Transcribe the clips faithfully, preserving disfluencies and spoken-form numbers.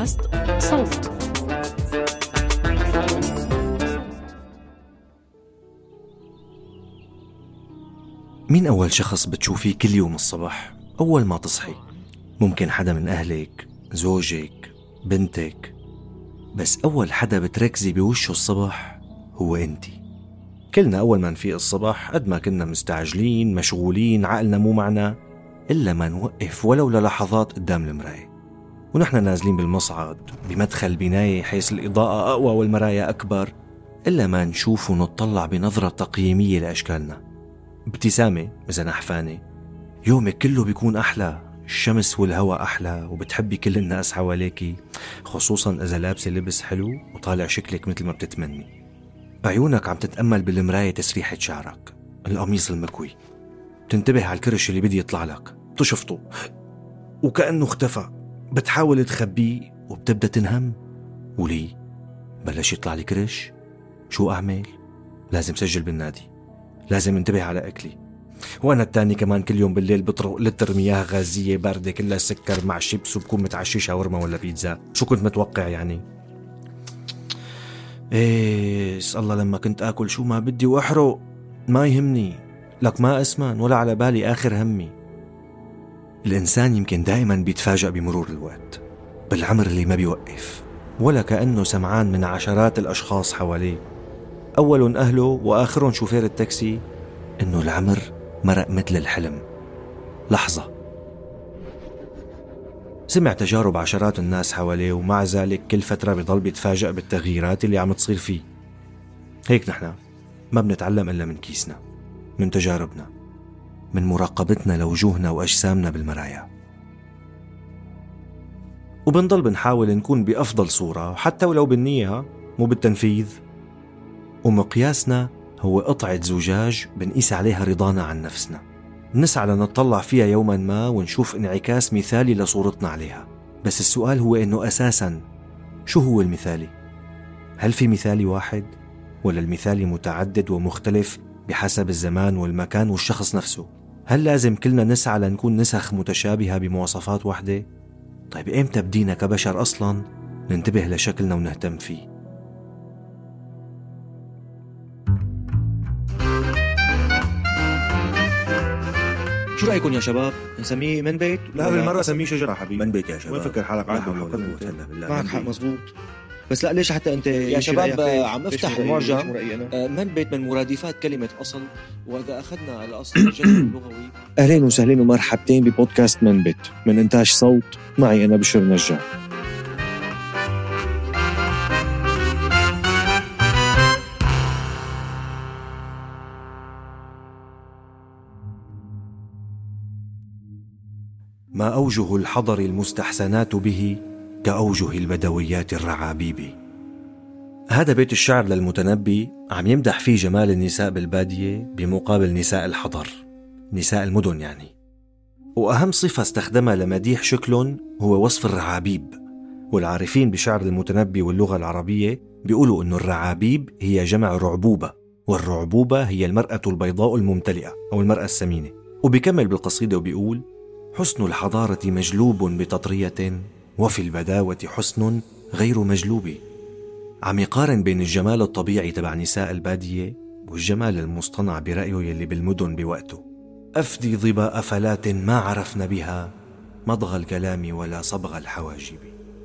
بودكاست صوت. مين أول شخص بتشوفيه كل يوم الصبح أول ما تصحي؟ ممكن حدا من أهلك، زوجك، بنتك، بس أول حدا بتركزي بوشه الصبح هو أنتي. كلنا أول ما نفيق الصبح قد ما كنا مستعجلين مشغولين عقلنا مو معنا إلا ما نوقف ولو للحظات قدام المراية، ونحن نازلين بالمصعد بمدخل بناية حيث الإضاءة أقوى والمرايا أكبر، إلا ما نشوف ونطلع بنظرة تقييمية لأشكالنا، ابتسامة إذا نحفانة. يومك كله بيكون أحلى، الشمس والهواء أحلى، وبتحبي كل الناس حواليكي، خصوصا إذا لابسة لبس حلو وطالع شكلك مثل ما بتتمني. عيونك عم تتأمل بالمراية تسريحة شعرك، القميص المكوي، بتنتبه على الكرش اللي بدي يطلع لك، بتشفطه وكأنه اختفى، بتحاول تخبيه وبتبدأ تنهم. ولي بلش يطلع لي كرش، شو أعمل؟ لازم سجل بالنادي، لازم انتبه على أكلي. وأنا التاني كمان كل يوم بالليل بطرق لتر مياه غازية باردة كلها سكر مع شيبس، وبكون متعشي شاورما ولا بيتزا. شو كنت متوقع يعني؟ إيه الله، لما كنت آكل شو ما بدي وأحرق ما يهمني، لك ما أسمن ولا على بالي آخر همي. الإنسان يمكن دائما بيتفاجأ بمرور الوقت، بالعمر اللي ما بيوقف، ولا كأنه سمعان من عشرات الأشخاص حواليه، أول أهله وآخرهم شوفير التاكسي، إنه العمر مرق مثل الحلم، لحظة. سمع تجارب عشرات الناس حواليه، ومع ذلك كل فترة بيضل بيتفاجأ بالتغييرات اللي عم تصير فيه. هيك نحن ما بنتعلم إلا من كيسنا، من تجاربنا، من مراقبتنا لوجوهنا وأجسامنا بالمرايا، وبنضل بنحاول نكون بأفضل صورة حتى ولو بالنية مو بالتنفيذ. ومقياسنا هو قطعة زجاج بنقيس عليها رضانا عن نفسنا، نسعى لنطلع فيها يوما ما ونشوف انعكاس مثالي لصورتنا عليها. بس السؤال هو إنه أساسا شو هو المثالي؟ هل في مثالي واحد؟ ولا المثالي متعدد ومختلف بحسب الزمان والمكان والشخص نفسه؟ هل لازم كلنا نسعى لنكون نسخ متشابهة بمواصفات واحدة؟ طيب إمتى بدينا كبشر أصلا ننتبه لشكلنا ونهتم فيه؟ شو رأيكم يا شباب؟ نسميه من بيت؟ لا بالمرة سميه شجرة حبيبي. من بيت يا شباب. وين فكر حالك معك عادل؟ بالله. معك حق مزبوط. بس لا ليش حتى انت يا شباب عم افتح المعجم من بيت من مرادفات كلمة أصل، وإذا أخذنا الأصل الجذر اللغوي. أهلين وسهلين ومرحبتين ببودكاست من بيت من إنتاج صوت، معي أنا بشر نجار. ما أوجه الحضر المستحسنات به كأوجه البدويات الرعابيب. هذا بيت الشعر للمتنبي عم يمدح فيه جمال النساء بالبادية بمقابل نساء الحضر، نساء المدن يعني. وأهم صفة استخدمها لمديح شكلهم هو وصف الرعابيب. والعارفين بشعر المتنبي واللغة العربية بيقولوا إنه الرعابيب هي جمع رعبوبة، والرعبوبة هي المرأة البيضاء الممتلئة أو المرأة السمينة. وبيكمل بالقصيدة وبيقول: حسن الحضارة مجلوب بتطرية، وفي البداوة حسن غير مجلوب. عم يقارن بين الجمال الطبيعي تبع نساء البادية والجمال المصطنع برأيه يلي بالمدن بوقته. أفدي ظباء فلات ما عرفن بها مضغ الكلام ولا صبغ الحواجب.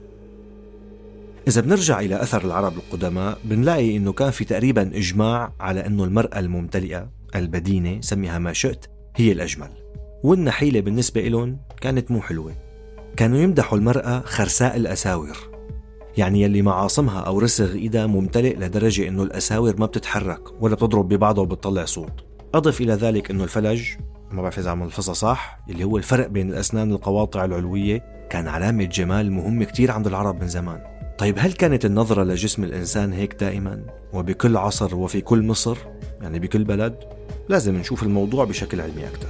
إذا بنرجع إلى أثر العرب القدماء بنلاقي إنه كان في تقريبا إجماع على إنه المرأة الممتلئة البدينة، سميها ما شئت، هي الأجمل. والنحيلة بالنسبة إلهم كانت مو حلوة. كانوا يمدحوا المرأة خرساء الأساور، يعني يلي معاصمها أو رسغ إيدها ممتلئ لدرجة إنه الأساور ما بتتحرك ولا بتضرب ببعضها وبتطلع صوت. أضف إلى ذلك إنه الفلج، ما بعرف إذا عم الفصة صح، اللي هو الفرق بين الأسنان القواطع العلوية، كان علامة جمال مهمة كتير عند العرب من زمان. طيب هل كانت النظرة لجسم الإنسان هيك دائما وبكل عصر وفي كل مصر، يعني بكل بلد؟ لازم نشوف الموضوع بشكل علمي أكتر.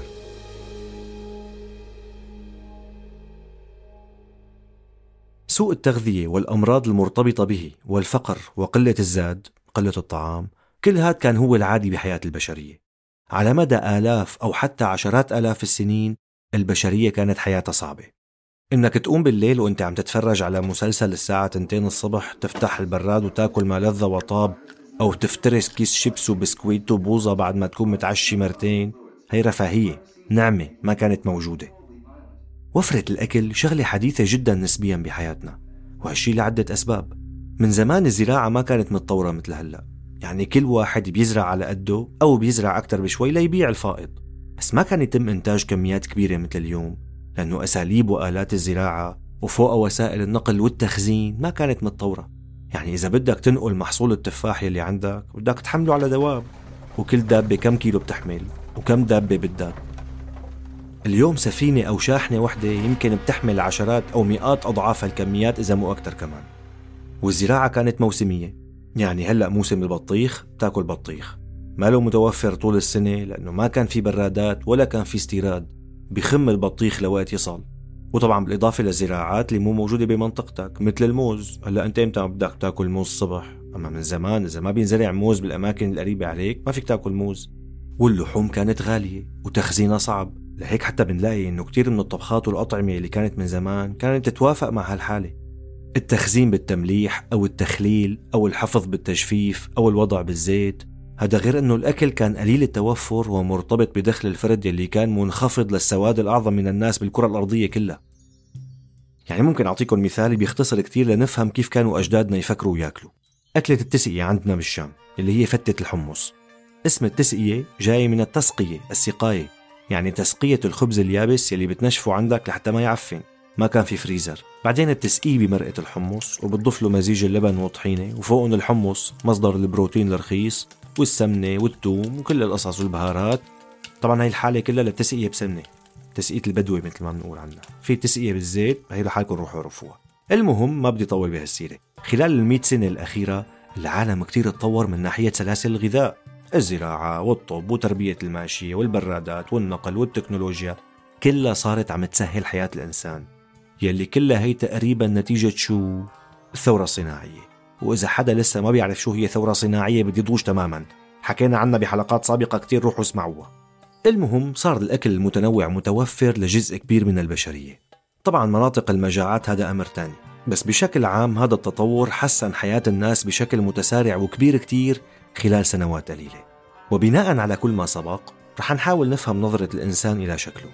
سوء التغذية والأمراض المرتبطة به والفقر وقلة الزاد، قلة الطعام، كل هذا كان هو العادي بحياة البشرية. على مدى آلاف أو حتى عشرات آلاف السنين البشرية كانت حياتها صعبة. إنك تقوم بالليل وإنت عم تتفرج على مسلسل الساعة تنتين الصبح، تفتح البراد وتاكل ما لذ وطاب، أو تفترس كيس شيبس وبسكويت وبوظة بعد ما تكون متعشي مرتين، هي رفاهية، نعمة ما كانت موجودة. وفرة الأكل شغلة حديثة جدا نسبيا بحياتنا، وهالشي لعدة أسباب. من زمان الزراعة ما كانت متطورة مثل هلأ، يعني كل واحد بيزرع على قده أو بيزرع أكتر بشوي ليبيع الفائض، بس ما كان يتم إنتاج كميات كبيرة مثل اليوم، لأنه أساليب وآلات الزراعة وفوق وسائل النقل والتخزين ما كانت متطورة. يعني إذا بدك تنقل محصول التفاح يلي عندك بدك تحمله على دواب، وكل دابة كم كيلو بتحمل وكم دابة بدك. اليوم سفينة أو شاحنة وحدة يمكن بتحمل عشرات أو مئات أضعاف الكميات إذا مو أكتر كمان. والزراعة كانت موسمية، يعني هلأ موسم البطيخ تاكل بطيخ، ما له متوفر طول السنة لأنه ما كان في برادات ولا كان في استيراد، بخم البطيخ لوقت يصل. وطبعا بالإضافة للزراعات اللي مو موجودة بمنطقتك مثل الموز. هلأ أنت إمتى بدك تاكل موز الصبح؟ أما من زمان إذا ما بينزرع موز بالأماكن القريبة عليك ما فيك تاكل موز. واللحوم كانت غالية وتخزينها صعب، لهيك حتى بنلاقي إنه كتير من الطبخات والأطعمة اللي كانت من زمان كانت تتوافق مع هالحالة. التخزين بالتمليح أو التخليل أو الحفظ بالتجفيف أو الوضع بالزيت. هذا غير أنه الأكل كان قليل التوفر ومرتبط بدخل الفرد اللي كان منخفض للسواد الأعظم من الناس بالكرة الأرضية كلها. يعني ممكن أعطيكم مثال بيختصر كتير لنفهم كيف كانوا أجدادنا يفكروا وياكلوا. أكلة التسقية عندنا بالشام اللي هي فتة الحمص. اسم التسقية جاي من التسقية، السقاية، يعني تسقية الخبز اليابس اللي بتنشفه عندك لحتى ما يعفن. ما كان في فريزر. بعدين بتسقيه بمرقة الحمص وبتضيف له مزيج اللبن والطحينة، وفوقن الحمص مصدر البروتين الرخيص والسمنة والثوم وكل القصص والبهارات. طبعا هاي الحالة كلها للتسقية بسمنة، تسقية البدوي مثل ما بنقول عنها. في تسقية بالزيت، هي لحالكم روحوا عرفوها. المهم ما بدي طول بهالسيرة. خلال المئة سنة الأخيرة العالم كتير اتطور من ناحية سلاسل الغذاء، الزراعة والطب وتربية الماشية والبرادات والنقل والتكنولوجيا، كلها صارت عم تسهل حياة الإنسان، يلي كلها هي تقريبا نتيجة شو؟ الثورة الصناعية. وإذا حدا لسه ما بيعرف شو هي ثورة صناعية بدي يضوج تماما، حكينا عنها بحلقات سابقة كتير، روحوا اسمعوها. المهم صار الأكل المتنوع متوفر لجزء كبير من البشرية. طبعا مناطق المجاعات هذا أمر تاني، بس بشكل عام هذا التطور حسن حياة الناس بشكل متسارع وكبير كتير خلال سنوات قليلة. وبناء على كل ما سبق رح نحاول نفهم نظرة الإنسان إلى شكله.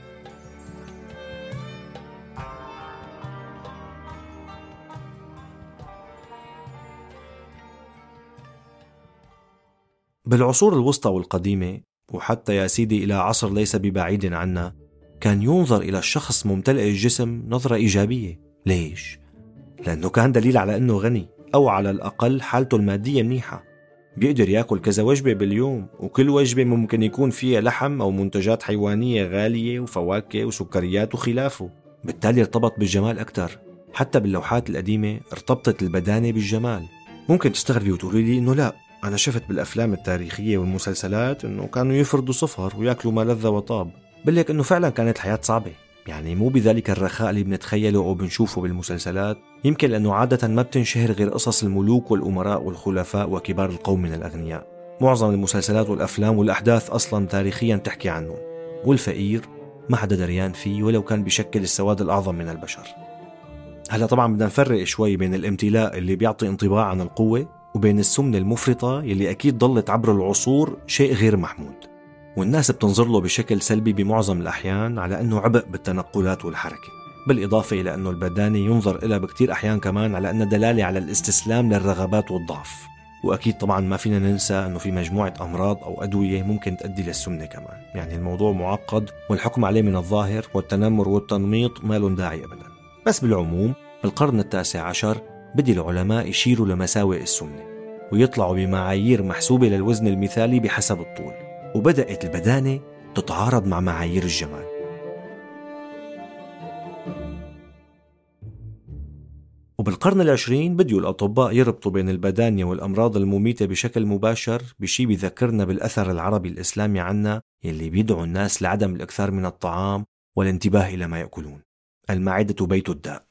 بالعصور الوسطى والقديمة، وحتى يا سيدي إلى عصر ليس ببعيد عنا، كان ينظر إلى الشخص ممتلئ الجسم نظرة إيجابية. ليش؟ لأنه كان دليل على أنه غني، أو على الأقل حالته المادية منيحة، بيقدر يأكل كذا وجبة باليوم، وكل وجبة ممكن يكون فيها لحم أو منتجات حيوانية غالية وفواكه وسكريات وخلافه. بالتالي ارتبط بالجمال أكتر. حتى باللوحات القديمة ارتبطت البدانة بالجمال. ممكن تستغربي وتقولي لي إنه لا، أنا شفت بالأفلام التاريخية والمسلسلات إنه كانوا يفردوا صفر ويأكلوا ما لذ وطاب. بلك إنه فعلا كانت الحياة صعبة، يعني مو بذلك الرخاء اللي بنتخيله أو بنشوفه بالمسلسلات، يمكن لأنه عادة ما بتنشهر غير قصص الملوك والأمراء والخلفاء وكبار القوم من الأغنياء. معظم المسلسلات والأفلام والأحداث أصلا تاريخيا تحكي عنه، والفقير ما حدا دريان فيه ولو كان بشكل السواد الأعظم من البشر. هلا طبعا بدنا نفرق شوي بين الامتلاء اللي بيعطي انطباع عن القوة، وبين السمنة المفرطة يلي أكيد ضلت عبر العصور شيء غير محمود، والناس بتنظر له بشكل سلبي بمعظم الأحيان على أنه عبء بالتنقلات والحركة، بالإضافة إلى أنه البدانة ينظر إلى بكتير أحيان كمان على أنه دلالة على الاستسلام للرغبات والضعف. وأكيد طبعا ما فينا ننسى أنه في مجموعة أمراض أو أدوية ممكن تؤدي للسمنة كمان. يعني الموضوع معقد، والحكم عليه من الظاهر والتنمر والتنميط ما لهم داعي أبدا. بس بالعموم بالقرن التاسع عشر بدي العلماء يشيروا لمساوئ السمنة ويطلعوا بمعايير محسوبة للوزن المثالي بحسب الطول، وبدأت البدانة تتعارض مع معايير الجمال. وبالقرن العشرين بديوا الأطباء يربطوا بين البدانة والأمراض المميتة بشكل مباشر، بشي بيذكرنا بالأثر العربي الإسلامي عنا يلي بيدعو الناس لعدم الإكثار من الطعام والانتباه إلى ما يأكلون. المعدة بيت الداء.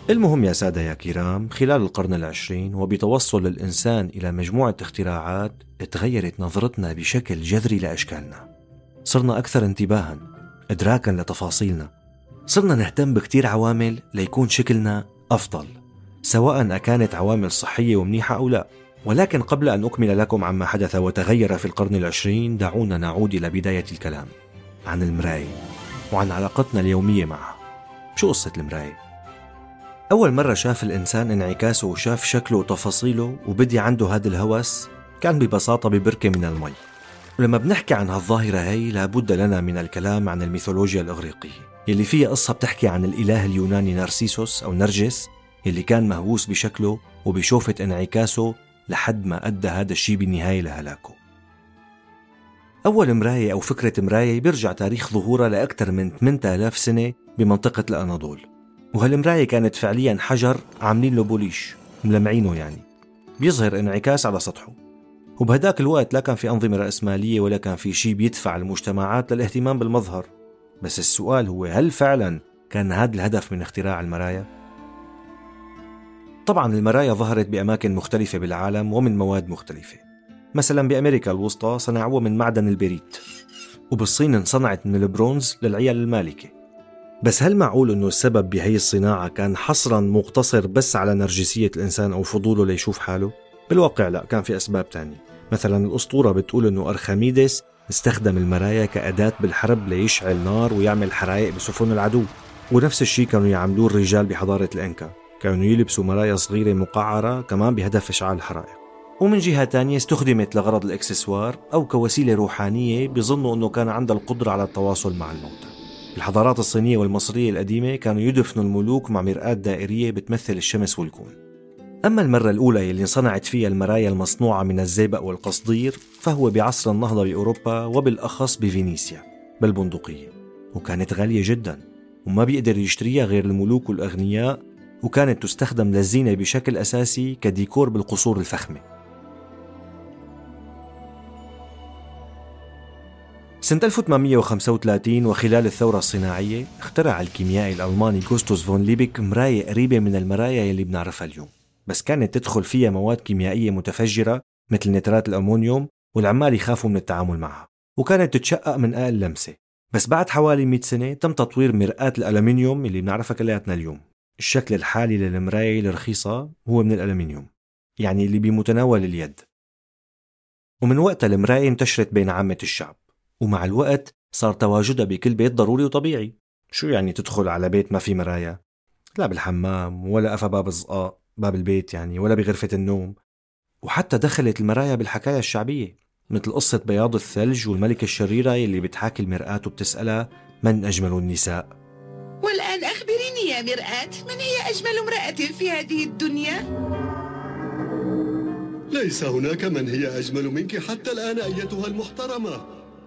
المهم يا سادة يا كرام، خلال القرن العشرين وبتوصل الإنسان إلى مجموعة اختراعات تغيرت نظرتنا بشكل جذري لأشكالنا. صرنا أكثر انتباها، إدراكا لتفاصيلنا، صرنا نهتم بكتير عوامل ليكون شكلنا أفضل، سواء أكانت عوامل صحية ومنيحة أو لا. ولكن قبل أن أكمل لكم عما حدث وتغير في القرن العشرين، دعونا نعود إلى بداية الكلام عن المراية وعن علاقتنا اليومية معها. شو قصة المراية؟ أول مرة شاف الإنسان انعكاسه وشاف شكله وتفاصيله وبدي عنده هذا الهوس كان ببساطة ببركة من المي. ولما بنحكي عن هالظاهرة هي لابد لنا من الكلام عن الميثولوجيا الإغريقية، يلي فيها قصة بتحكي عن الإله اليوناني نارسيسوس أو نرجس، يلي كان مهووس بشكله وبشوفة انعكاسه لحد ما أدى هذا الشيء بالنهاية لهلاكه. أول مراية أو فكرة مراية بيرجع تاريخ ظهورها لأكثر من ثمانية آلاف سنة بمنطقة الأناضول، وهالمراية كانت فعليا حجر عاملين له بوليش ملمعينه، يعني بيظهر انعكاس على سطحه. وبهداك الوقت لا كان في أنظمة رأسمالية ولا كان في شيء بيدفع المجتمعات للاهتمام بالمظهر. بس السؤال هو، هل فعلا كان هذا الهدف من اختراع المرايا؟ طبعا المرايا ظهرت بأماكن مختلفة بالعالم ومن مواد مختلفة. مثلا بأمريكا الوسطى صنعوها من معدن البريت، وبالصين انصنعت من البرونز للعيال المالكة. بس هل معقول أنه السبب بهي الصناعة كان حصرا مقتصر بس على نرجسية الإنسان أو فضوله ليشوف حاله؟ بالواقع لا، كان في أسباب تانية. مثلا الأسطورة بتقول أنه أرخميدس استخدم المرايا كأداة بالحرب ليشعل نار ويعمل حرائق بسفن العدو. ونفس الشيء كانوا يعملوه الرجال بحضارة الإنكا، كانوا يلبسوا مرايا صغيرة مقعرة كمان بهدف إشعال الحرائق. ومن جهة تانية استخدمت لغرض الإكسسوار أو كوسيلة روحانية، بيظنوا أنه كان عندها القدرة على التواصل مع الموتى. الحضارات الصينية والمصرية القديمة كانوا يدفنوا الملوك مع مرآة دائرية بتمثل الشمس والكون. أما المرة الأولى اللي صنعت فيها المرايا المصنوعة من الزئبق والقصدير فهو بعصر النهضة بأوروبا، وبالأخص بفينيسيا بالبندقية، وكانت غالية جدا وما بيقدر يشتريها غير الملوك والأغنياء، وكانت تستخدم للزينة بشكل أساسي كديكور بالقصور الفخمة. سنة ألف وثمانمئة وخمسة وثلاثين وخلال الثورة الصناعية اخترع الكيميائي الألماني غوستوس فون ليبك مراية قريبة من المرايا يلي بنعرفها اليوم، بس كانت تدخل فيها مواد كيميائية متفجرة مثل نترات الأمونيوم، والعمال يخافوا من التعامل معها، وكانت تتشقق من أقل لمسة. بس بعد حوالي مئة سنة تم تطوير مرآة الألمنيوم اللي بنعرفها كلياتنا اليوم. الشكل الحالي للمراية الرخيصة هو من الألمنيوم، يعني اللي بمتناول اليد. ومن وقتها المراية انتشرت بين عامة الشعب، ومع الوقت صار تواجدها بكل بيت ضروري وطبيعي. شو يعني تدخل على بيت ما في مرايا؟ لا بالحمام ولا قفا باب الزقاق باب البيت يعني، ولا بغرفة النوم. وحتى دخلت المرايا بالحكاية الشعبية، مثل قصة بياض الثلج والملكة الشريرة اللي بتحاكي المرآة وبتسألها من أجمل النساء. والآن أخبريني يا مرآة، من هي أجمل امرأة في هذه الدنيا؟ ليس هناك من هي أجمل منك حتى الآن أيتها المحترمة.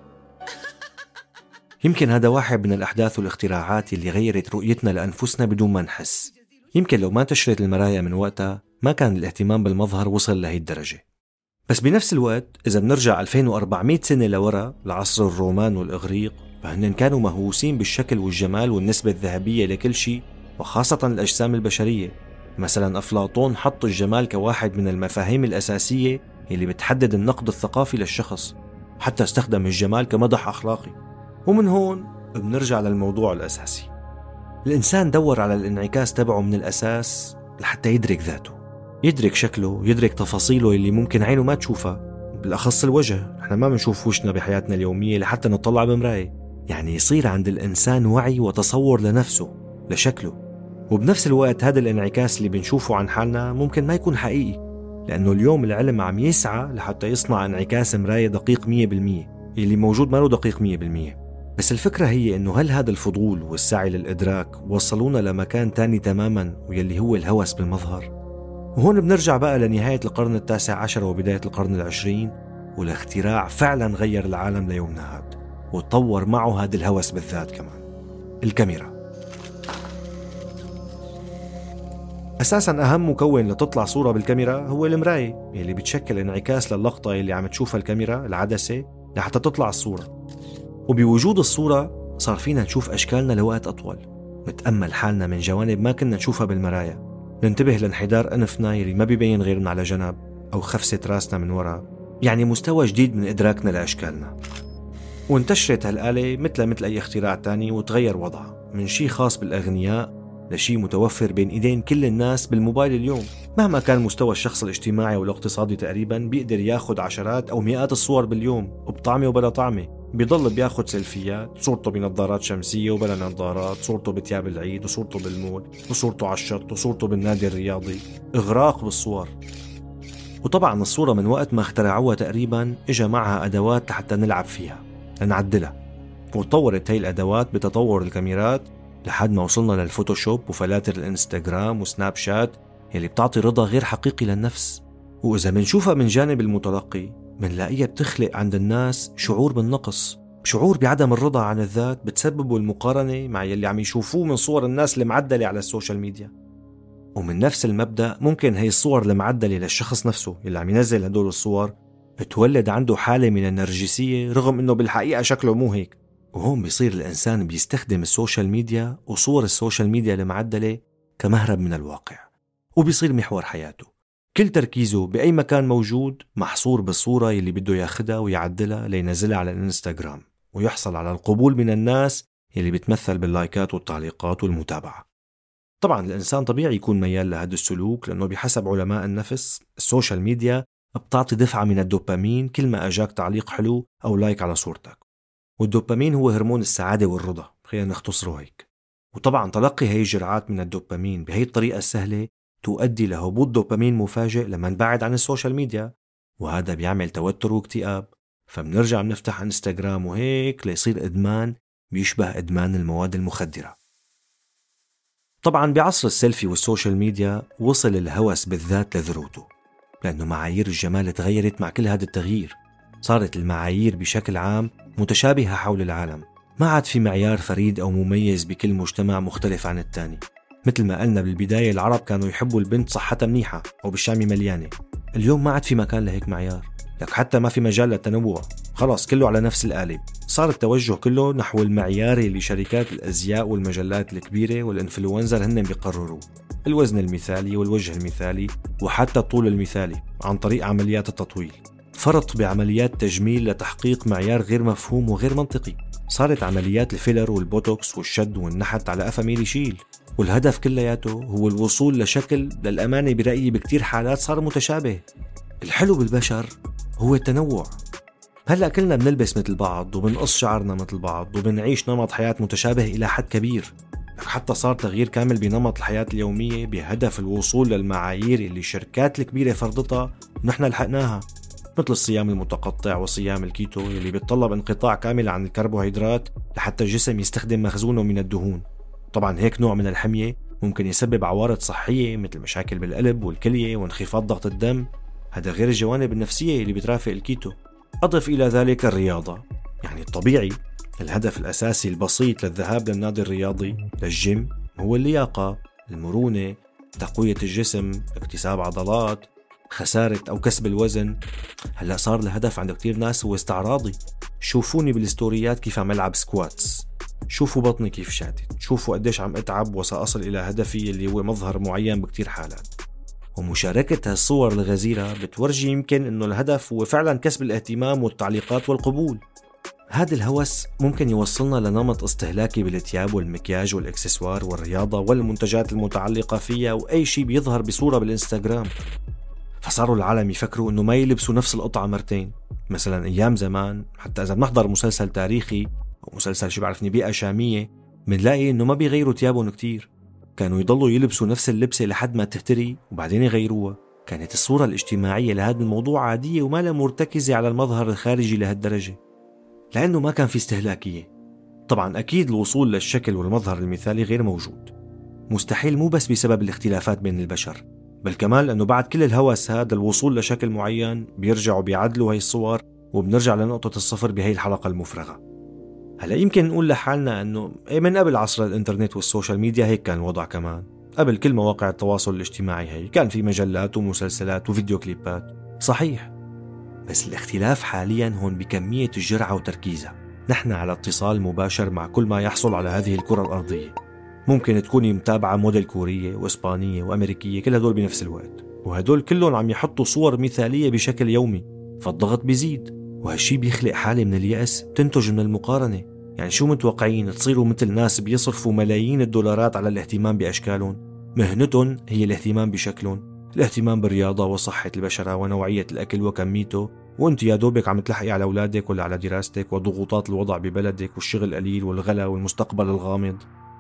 يمكن هذا واحد من الأحداث والاختراعات اللي غيرت رؤيتنا لأنفسنا بدون ما نحس. يمكن لو ما انتشرت المرايا من وقتها ما كان الاهتمام بالمظهر وصل لهي الدرجة. بس بنفس الوقت إذا بنرجع ألفين وأربعمئة سنة لورا لعصر الرومان والإغريق، فهن كانوا مهووسين بالشكل والجمال والنسبة الذهبية لكل شيء، وخاصة الأجسام البشرية. مثلا أفلاطون حط الجمال كواحد من المفاهيم الأساسية اللي بتحدد النقد الثقافي للشخص، حتى استخدم الجمال كمدح أخلاقي. ومن هون بنرجع للموضوع الأساسي. الإنسان دور على الانعكاس تبعه من الأساس لحتى يدرك ذاته، يدرك شكله، يدرك تفاصيله اللي ممكن عينه ما تشوفها، بالأخص الوجه. احنا ما بنشوف وجهنا بحياتنا اليومية لحتى نطلع بمراية. يعني يصير عند الإنسان وعي وتصور لنفسه لشكله. وبنفس الوقت هذا الانعكاس اللي بنشوفه عن حالنا ممكن ما يكون حقيقي، لأنه اليوم العلم عم يسعى لحتى يصنع انعكاس مراية دقيق مية بالمية، اللي موجود ما له دقيق مية بالمية. بس الفكرة هي إنه هل هذا الفضول والسعي للإدراك وصلونا لمكان تاني تماماً، ويلي هو الهوس بالمظهر؟ وهون بنرجع بقى لنهاية القرن التاسع عشر وبداية القرن العشرين، والاختراع فعلاً غير العالم ليومنا هاد، وتطور معه هذا الهوس بالذات كمان. الكاميرا أساساً أهم مكون لتطلع صورة بالكاميرا هو المراية، اللي بتشكل انعكاس للقطة اللي عم تشوفها الكاميرا العدسة لحتى تطلع الصورة. وبوجود الصورة صار فينا نشوف أشكالنا لوقت أطول، نتأمل حالنا من جوانب ما كنا نشوفها بالمرايا، ننتبه لانحدار أنفنا يلي ما بيبين غير من على جنب، أو خفسة راسنا من وراء، يعني مستوى جديد من إدراكنا لأشكالنا. وانتشرت هالآلة مثل مثل أي اختراع تاني، وتغير وضعها من شيء خاص بالأغنياء لشيء متوفر بين إيدين كل الناس بالموبايل اليوم. مهما كان مستوى الشخص الاجتماعي والاقتصادي تقريبا بيقدر ياخد عشرات أو مئات الصور باليوم، وبطعمه وبلا طعمه. بيضل بياخد سيلفيات، صورته بنظارات شمسية وبلا نظارات، صورته بتياب العيد، وصورته بالمول، وصورته على الشط، وصورته بالنادي الرياضي. إغراق بالصور. وطبعا الصورة من وقت ما اخترعوها تقريبا اجا معها أدوات لحتى نلعب فيها، لنعدلها. وتطورت هاي الأدوات بتطور الكاميرات لحد ما وصلنا للفوتوشوب وفلاتر الانستغرام وسناب شات يلي بتعطي رضا غير حقيقي للنفس. وإذا منشوفها من جانب المتلقي منلاقيها بتخلق عند الناس شعور بالنقص، شعور بعدم الرضا عن الذات بتسببه المقارنة مع يلي عم يشوفوه من صور الناس المعدلة على السوشيال ميديا. ومن نفس المبدأ ممكن هي الصور المعدلة للشخص نفسه اللي عم ينزل هدول الصور تولد عنده حالة من النرجسية رغم انه بالحقيقة شكله مو هيك. وهون بيصير الإنسان بيستخدم السوشيال ميديا وصور السوشيال ميديا المعدلة كمهرب من الواقع، وبيصير محور حياته. كل تركيزه بأي مكان موجود محصور بالصورة اللي بده ياخدها ويعدلها لينزلها على الانستغرام، ويحصل على القبول من الناس اللي بتمثل باللايكات والتعليقات والمتابعة. طبعا الإنسان طبيعي يكون ميال لهذا السلوك، لأنه بحسب علماء النفس السوشيال ميديا بتعطي دفعة من الدوبامين كل ما أجاك تعليق حلو أو لايك على صورتك. والدوبامين هو هرمون السعادة والرضا، خلينا نختصره هيك. وطبعا تلقي هاي الجرعات من الدوبامين بهي الطريقة السهلة تؤدي لهبوط دوبامين مفاجئ لما نبعد عن السوشيال ميديا، وهذا بيعمل توتر واكتئاب. فبنرجع بنفتح انستغرام وهيك ليصير إدمان بيشبه إدمان المواد المخدرة. طبعا بعصر السيلفي والسوشيال ميديا وصل الهوس بالذات لذروته، لأنه معايير الجمال تغيرت مع كل هذا التغيير. صارت المعايير بشكل عام متشابهة حول العالم، ما عاد في معيار فريد أو مميز بكل مجتمع مختلف عن التاني. مثل ما قلنا بالبداية العرب كانوا يحبوا البنت صحتها منيحة أو بالشامي مليانة. اليوم ما عاد في مكان لهيك معيار، لك حتى ما في مجال للتنوع، خلاص كله على نفس القالب. صار التوجه كله نحو المعياري اللي شركات الأزياء والمجلات الكبيرة والإنفلونزر هن بيقرروا الوزن المثالي والوجه المثالي وحتى الطول المثالي عن طريق عمليات التطويل. فرط بعمليات تجميل لتحقيق معيار غير مفهوم وغير منطقي. صارت عمليات الفيلر والبوتوكس والشد والنحت على قفا ميل يشيل، والهدف كلياته هو الوصول لشكل للأمانة برأيي بكتير حالات صار متشابه. الحلو بالبشر هو التنوع. هلأ كلنا بنلبس مثل بعض وبنقص شعرنا مثل بعض وبنعيش نمط حياة متشابه إلى حد كبير، حتى صار تغيير كامل بنمط الحياة اليومية بهدف الوصول للمعايير اللي الشركات الكبيرة فرضتها ونحن لحقناها، مثل الصيام المتقطع وصيام الكيتو اللي بيتطلب انقطاع كامل عن الكربوهيدرات لحتى الجسم يستخدم مخزونه من الدهون. طبعا هيك نوع من الحمية ممكن يسبب عوارض صحية مثل مشاكل بالقلب والكلية وانخفاض ضغط الدم، هذا غير الجوانب النفسية اللي بترافق الكيتو. أضف إلى ذلك الرياضة، يعني الطبيعي الهدف الأساسي البسيط للذهاب للنادي الرياضي للجيم هو اللياقة، المرونة، تقوية الجسم، اكتساب عضلات، خسارة أو كسب الوزن. هلأ صار الهدف عند كتير ناس هو استعراضي. شوفوني بالستوريات كيف عم ألعب سكواتس، شوفوا بطني كيف شادت، شوفوا قديش عم أتعب وسأصل إلى هدفي اللي هو مظهر معين بكتير حالات. ومشاركة هالصور الغزيرة بتورجي يمكن إنه الهدف هو فعلا كسب الاهتمام والتعليقات والقبول. هذا الهوس ممكن يوصلنا لنمط استهلاكي بالثياب والمكياج والإكسسوار والرياضة والمنتجات المتعلقة فيها وأي شيء بيظهر بصورة بالإنستغرام. فصاروا العالم يفكروا إنه ما يلبسوا نفس القطعة مرتين. مثلا أيام زمان حتى إذا بنحضر مسلسل تاريخي أو مسلسل شو بعرفني بيئة شامية منلاقي إنه ما بيغيروا ثيابهم كتير، كانوا يضلوا يلبسوا نفس اللبسة لحد ما تهتري وبعدين يغيروها. كانت الصورة الاجتماعية لهذا الموضوع عادية وما لا مرتكزة على المظهر الخارجي لهالدرجة، لأنه ما كان في استهلاكية. طبعا أكيد الوصول للشكل والمظهر المثالي غير موجود، مستحيل، مو بس بسبب الاختلافات بين البشر، بل كمان لأنه بعد كل الهوس هذا الوصول لشكل معين بيرجعوا بيعدلوا هاي الصور وبنرجع لنقطة الصفر بهاي الحلقة المفرغة. هلا يمكن نقول لحالنا أنه من قبل عصر الإنترنت والسوشيال ميديا هيك كان الوضع كمان، قبل كل مواقع التواصل الاجتماعي هي كان في مجلات ومسلسلات وفيديو كليبات، صحيح، بس الاختلاف حاليا هون بكمية الجرعة وتركيزها. نحن على اتصال مباشر مع كل ما يحصل على هذه الكرة الأرضية، ممكن تكوني متابعة موديل كورية وإسبانية وأمريكية، كل هدول بنفس الوقت، وهدول كلهم عم يحطوا صور مثالية بشكل يومي، فالضغط بيزيد، وهالشي بيخلق حالة من اليأس تنتج من المقارنة. يعني شو متوقعين تصيروا مثل ناس بيصرفوا ملايين الدولارات على الاهتمام بأشكالهم؟ مهنتهم هي الاهتمام بشكلهم، الاهتمام بالرياضة وصحة البشرة ونوعية الأكل وكميته، وانت يا دوبك عم تلحقي على أولادك ولا على دراستك وضغوطات الوضع ببلدك والشغل القليل والغلا والمستقبل الغامض.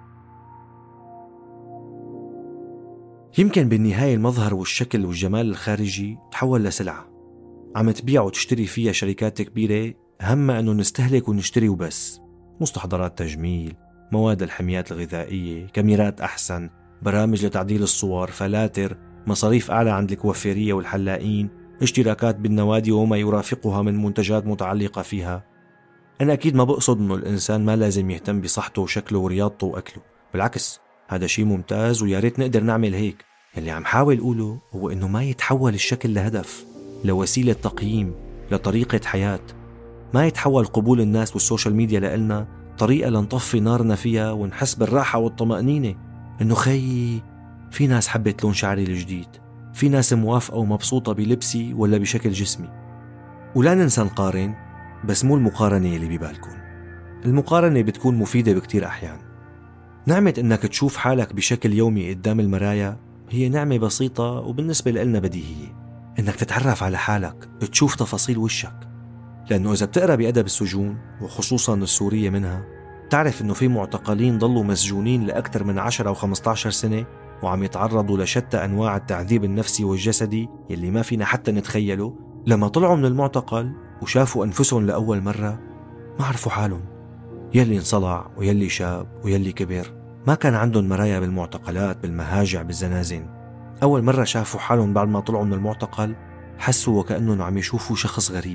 يمكن بالنهاية المظهر والشكل والجمال الخارجي تحول لسلعة عم تبيع وتشتري فيها شركات كبيرة، همها أنه نستهلك ونشتري وبس. مستحضرات تجميل، مواد الحميات الغذائية، كاميرات أحسن، برامج لتعديل الصور، فلاتر، مصاريف أعلى عند الكوافيرية والحلاقين، اشتراكات بالنوادي وما يرافقها من منتجات متعلقة فيها. أنا أكيد ما بقصد أنه الإنسان ما لازم يهتم بصحته وشكله ورياضته وأكله، بالعكس هذا شيء ممتاز ويا ريت نقدر نعمل هيك. اللي عم حاول أقوله هو أنه ما يتحول الشكل لهدف، لوسيلة تقييم، لطريقة حياة. ما يتحول قبول الناس والسوشيال ميديا لنا طريقة لنطفي نارنا فيها ونحس بالراحة والطمأنينة، أنه خي في ناس حبت لون شعري الجديد، في ناس موافقة ومبسوطة بلبسي ولا بشكل جسمي. ولا ننسى نقارن، بس مو المقارنة اللي ببالكم. المقارنة بتكون مفيدة بكتير أحيان. نعمة إنك تشوف حالك بشكل يومي قدام المرايا هي نعمة بسيطة وبالنسبة لنا بديهية. إنك تتعرف على حالك، تشوف تفاصيل وشك، لأنه إذا بتقرأ بأدب السجون وخصوصا السورية منها، تعرف إنه في معتقلين ضلوا مسجونين لأكثر من عشرة أو خمسة عشر سنة وعم يتعرضوا لشتى أنواع التعذيب النفسي والجسدي يلي ما فينا حتى نتخيله. لما طلعوا من المعتقل وشافوا أنفسهم لأول مرة ما عرفوا حالهم. يلي انصلع ويلي شاب ويلي كبر، ما كان عندهم مرايا بالمعتقلات، بالمهاجع، بالزنازين. أول مرة شافوا حالهم بعد ما طلعوا من المعتقل حسوا وكأنهم عم يشوفوا شخص غريب.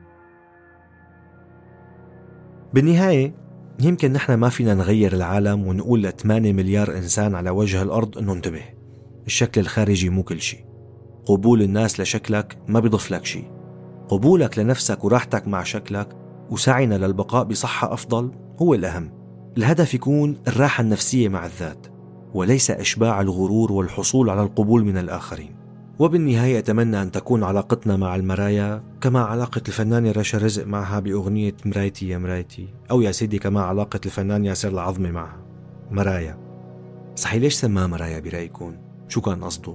بالنهاية يمكن نحن ما فينا نغير العالم ونقول لثمانية مليار إنسان على وجه الأرض إنه انتبه، الشكل الخارجي مو كل شيء. قبول الناس لشكلك ما بيضيف لك شيء. قبولك لنفسك وراحتك مع شكلك وسعينا للبقاء بصحة أفضل هو الأهم. الهدف يكون الراحة النفسية مع الذات، وليس إشباع الغرور والحصول على القبول من الآخرين. وبالنهاية أتمنى أن تكون علاقتنا مع المرايا كما علاقة الفنان رشا رزق معها بأغنية مرايتي يا مرايتي، أو يا سيدي كما علاقة الفنان ياسر العظمي معها مرايا. صحيح ليش سماها مرايا برأيكم؟ شو كان قصده؟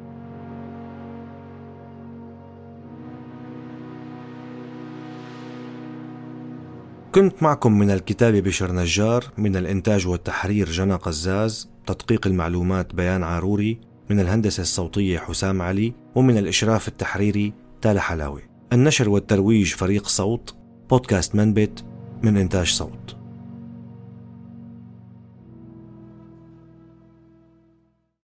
كنت معكم من الكتابة بشر نجار، من الإنتاج والتحرير جنى قزاز، تدقيق المعلومات بيان عاروري، من الهندسة الصوتية حسام علي، ومن الإشراف التحريري تالا حلاوي. النشر والترويج فريق صوت، بودكاست منبت من إنتاج صوت.